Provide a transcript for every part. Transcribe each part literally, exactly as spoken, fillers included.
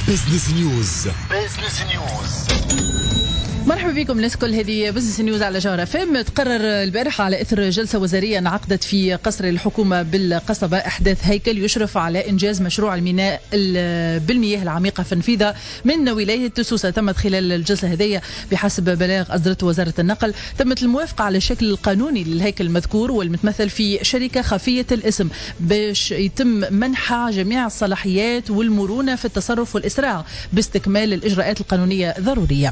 بزنس نيوز. بزنس نيوز. مرحبا بكم الناس الكل، هذه بزنس نيوز على جوهرة اف ام. تقرر البارحة على إثر جلسة وزارية انعقدت في قصر الحكومة بالقصبة إحداث هيكل يشرف على إنجاز مشروع الميناء بالمياه العميقة في نفيذة من ولاية سوسة. تمت خلال الجلسة هذه بحسب بلاغ أصدرته وزارة النقل تمت الموافقة على الشكل القانوني للهيكل المذكور والمتمثل في شركة خفية الاسم باش يتم منحها جميع الصلاحيات والمرونة في التصرف والإسراع باستكمال الإجراءات القانونية ضرورية.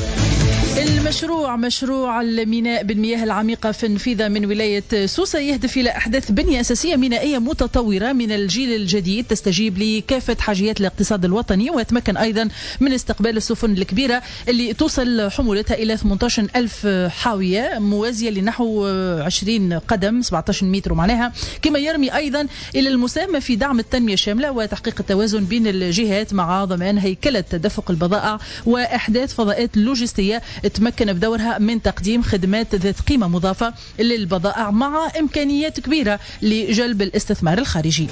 المشروع مشروع الميناء بالمياه العميقة في نفيذة من ولاية سوسة يهدف إلى إحداث بنية أساسية مينائية متطورة من الجيل الجديد تستجيب لكافة حاجيات الاقتصاد الوطني ويتمكن أيضا من استقبال السفن الكبيرة اللي توصل حمولتها إلى ثمانية عشر ألف حاوية موازية لنحو عشرين قدم سبعة عشر متر معناها، كما يرمي أيضا إلى المساهمة في دعم التنمية الشاملة وتحقيق التوازن بين الجهات مع ضمان هيكلة تدفق البضائع وإحداث فضاءات لوجستية تمكن بدورها من تقديم خدمات ذات قيمة مضافة للبضائع مع إمكانيات كبيرة لجلب الاستثمار الخارجي.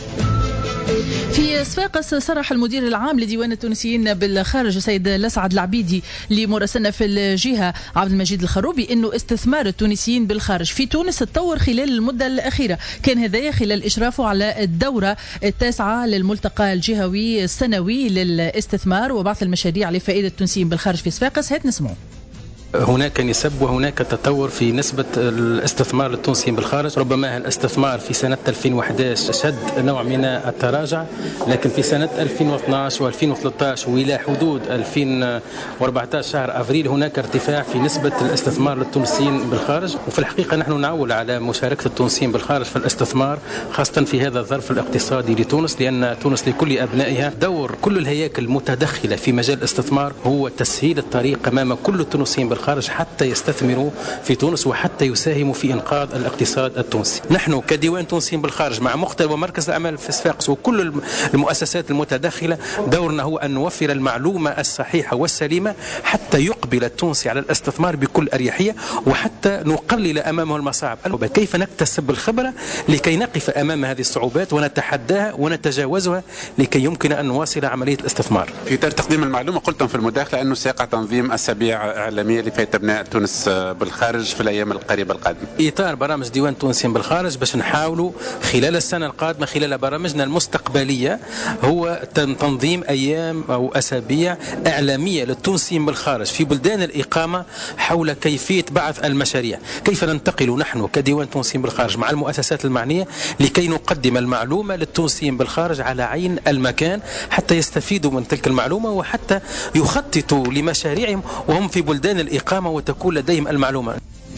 في صفاقس صرح المدير العام لديوان التونسيين بالخارج السيد لسعد العبيدي لمراسلنا في الجهة عبد المجيد الخروبي انه استثمار التونسيين بالخارج في تونس تطور خلال المدة الأخيرة. كان هذا خلال إشرافه على الدورة التاسعة للملتقى الجهوي السنوي للاستثمار وبعث المشاريع لفائدة التونسيين بالخارج في صفاقس. هات نسمعه. هناك نسب وهناك تطور في نسبة الاستثمار التونسي بالخارج. ربما الاستثمار في سنة ألفين وأحد عشر شد نوع من التراجع، لكن في سنة ألفين واثني عشر وألفين وثلاثة عشر وإلى حدود ألفين وأربعة عشر شهر أفريل هناك ارتفاع في نسبة الاستثمار للتونسيين بالخارج. وفي الحقيقة نحن نعول على مشاركة التونسيين بالخارج في الاستثمار خاصة في هذا الظرف الاقتصادي لتونس، لأن تونس لكل أبنائها دور كل الهياكل المتدخلة في مجال الاستثمار هو تسهيل الطريق أمام كل التونسيين بالخارج الخارج حتى يستثمروا في تونس وحتى يساهموا في إنقاذ الاقتصاد التونسي. نحن كديوان تونسيين بالخارج مع مختلف ومركز الأعمال في صفاقس وكل المؤسسات المتداخلة دورنا هو أن نوفر المعلومة الصحيحة والسليمة حتى يقبل التونسي على الاستثمار بكل أريحية وحتى نقلل أمامه المصاعب. كيف نكتسب الخبرة لكي نقف أمام هذه الصعوبات ونتحداها ونتجاوزها لكي يمكن أن نواصل عملية الاستثمار. في إطار تقديم المعلومة قلتم في المداخلة أنه سيقع تنظيم أسابيع إعلامية لفائدة أبناء تونس بالخارج في الأيام القريبة القادمة. إطار برامج ديوان تونسيين بالخارج باش نحاولوا خلال السنة القادمة خلال برامجنا المستقبلية هو تنظيم أيام أو أسابيع إعلامية للتونسيين بالخارج في بلدان الإقامة حول كيفية بعث المشاريع، كيف ننتقل نحن كديوان تونسيين بالخارج مع المؤسسات المعنية لكي نقدم المعلومة للتونسيين بالخارج على عين المكان حتى يستفيدوا من تلك المعلومة وحتى يخططوا لمشاريعهم وهم في بلدان الإقامة وتكون لديهم المعلومة.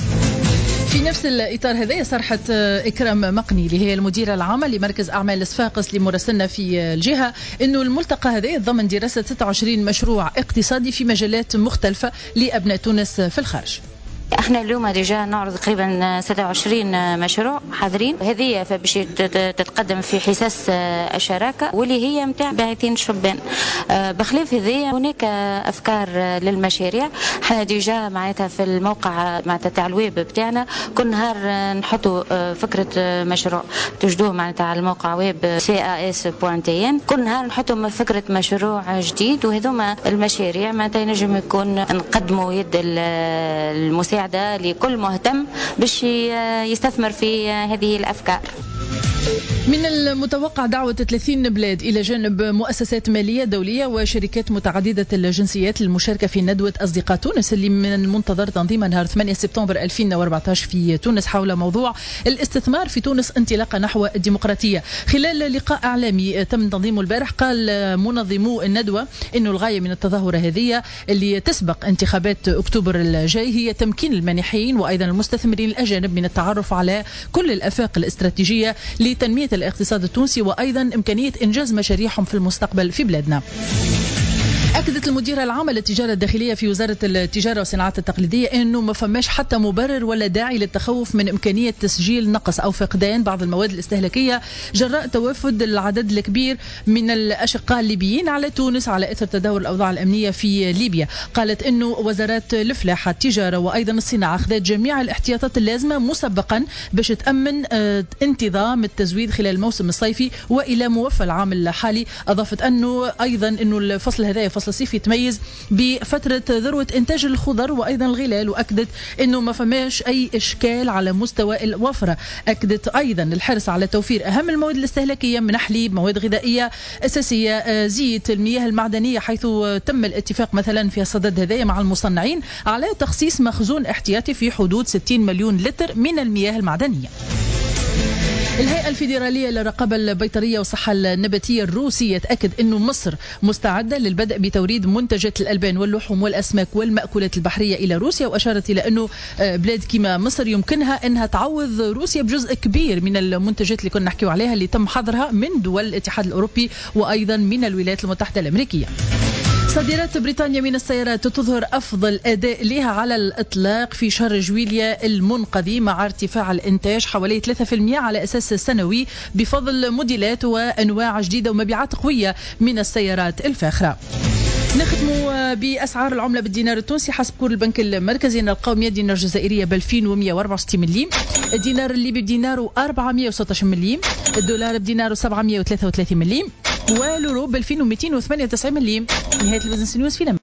في نفس الإطار هذا صرحت إكرام مقني اللي هي المديرة العامة لمركز أعمال صفاقس لمراسلنا في الجهة إنه الملتقى هذا يتضمن دراسة ستة وعشرين مشروع اقتصادي في مجالات مختلفة لأبناء تونس في الخارج. احنا اليوم رجال نعرض تقريبا ستة وعشرين مشروع حاضرين، هذه فباش تتقدم في حساس الشراكه واللي هي نتاع باعثين شبان. بخلاف هذه هناك افكار للمشاريع. احنا ديجا معناتها في الموقع معناتها تاع الويب بتاعنا كل نهار نحطوا فكره مشروع تجدوه معناتها على الموقع ويب سي ا اس بوان تي ان. كل نهار نحطوا فكره مشروع جديد وهذوما المشاريع معناتها ينجم يكون نقدموا يد المساعده لكل مهتم باش يستثمر في هذه الأفكار. من المتوقع دعوة ثلاثين بلاد إلى جانب مؤسسات مالية دولية وشركات متعددة الجنسيات للمشاركة في ندوة أصدقاء تونس اللي من المنتظر تنظيمها نهار ثمانية سبتمبر ألفين وأربعة عشر في تونس حول موضوع الاستثمار في تونس انطلاقة نحو الديمقراطية. خلال لقاء إعلامي تم تنظيمه البارح قال منظمو الندوة إنه الغاية من التظاهرة هذه اللي تسبق انتخابات أكتوبر الجاي هي تمكين المانحين وأيضا المستثمرين الأجانب من التعرف على كل الآفاق الاستراتيجية لتنمية الاقتصاد التونسي وأيضا إمكانية إنجاز مشاريعهم في المستقبل في بلادنا. أكدت المديرة العامة للتجارة الداخلية في وزارة التجارة والصناعات التقليدية أنه ما فماش حتى مبرر ولا داعي للتخوف من إمكانية تسجيل نقص أو فقدان بعض المواد الاستهلاكية جراء توافد العدد الكبير من الأشقاء الليبيين على تونس على إثر تدهور الأوضاع الأمنية في ليبيا. قالت أنه وزارات الفلاحة التجارة وأيضا الصناعة أخذت جميع الاحتياطات اللازمة مسبقا باش تأمن انتظام التزويد خلال الموسم الصيفي وإلى موفى العام الحالي. أضافت أنه أيضا أنه الفصل هذا فصل الصيف يتميز بفترة ذروة إنتاج الخضر وأيضا الغلال، وأكدت أنه ما فماش أي إشكال على مستوى الوفرة. أكدت أيضا الحرص على توفير أهم المواد الاستهلاكية من حليب، مواد غذائية أساسية، زيت، المياه المعدنية، حيث تم الاتفاق مثلا في الصدد هذايا مع المصنعين على تخصيص مخزون احتياطي في حدود ستين مليون لتر من المياه المعدنية. الهيئة الفيدرالية للرقابة البيطرية والصحة النباتية الروسية تأكد أنه مصر مستعدة للبدء بتوريد منتجات الألبان واللحوم والأسماك والمأكولات البحرية إلى روسيا، وأشارت إلى أنه بلاد كما مصر يمكنها أنها تعوض روسيا بجزء كبير من المنتجات اللي كنا نحكيو عليها اللي تم حظرها من دول الاتحاد الأوروبي وأيضا من الولايات المتحدة الأمريكية. صادرات بريطانيا من السيارات تظهر أفضل أداء لها على الإطلاق في شهر جويليا المنقضي مع ارتفاع الإنتاج حوالي ثلاثة بالمئة على أساس سنوي بفضل موديلات وأنواع جديدة ومبيعات قوية من السيارات الفاخرة. نختم بأسعار العملة بالدينار التونسي حسب كور البنك المركزي نلقاو مية دينار جزائرية ب ألفين ومية وأربعة وستين مليم، الدينار الليبي بدينار أربعمية وستة عشر مليم، الدولار بدينار سبعمية وثلاثة وثلاثين مليم، واليورو ب ألفين ومئتين وثمانية وتسعين مليم. نهاية البزنس نيوز فينا.